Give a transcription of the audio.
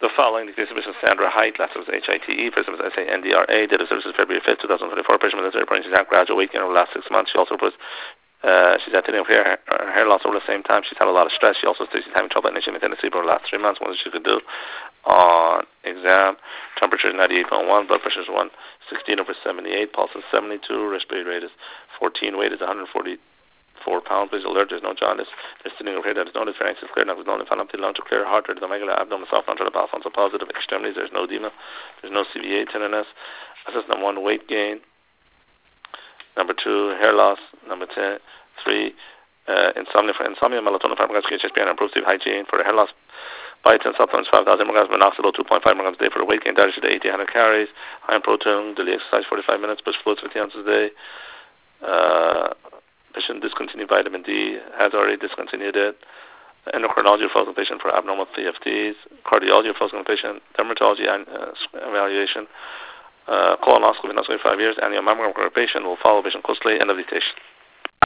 The following the case of Mrs. Sandra Height, last was HITE, first was SANDRA, date of services February 5th, 2024, patient with a pregnancy gradual weight gain over the last 6 months. She also was she's had hair loss over the same time. She's had a lot of stress. She also says she's having trouble initiating within the sleep over the last 3 months. What she could do on exam: temperature is 98.1, blood pressure is 116 over 78, pulse is 72, respiratory rate is 14, weight is 144 pounds. Please alert: there's no jaundice. There's thinning of hair that is noticed. Pharynx is clear. Now, there's no lymph node lung to clear. Heart rate, the medulla, abdomen, soft nodule, the bowel, positive. Extremities, there's no edema. There's no CVA tenderness. Assessment 1, weight gain. Number 2, hair loss. Number 3, insomnia. For insomnia, melatonin, fibrinogen, HSP, and improved sleep hygiene. For the hair loss, biotin supplements 5,000 mg, minoxidil 2.5 mg a day. For the weight gain, diet should 1,800 calories. High in protein, daily exercise 45 minutes, push fluids 50 ounces a day. Patient discontinued vitamin D, has already discontinued it. Endocrinology referral to patient for abnormal PFTs. Cardiology referral to patient. Dermatology evaluation. Colonoscopy, 5 years. Annual mammogram for a patient will follow patient closely. End of dictation.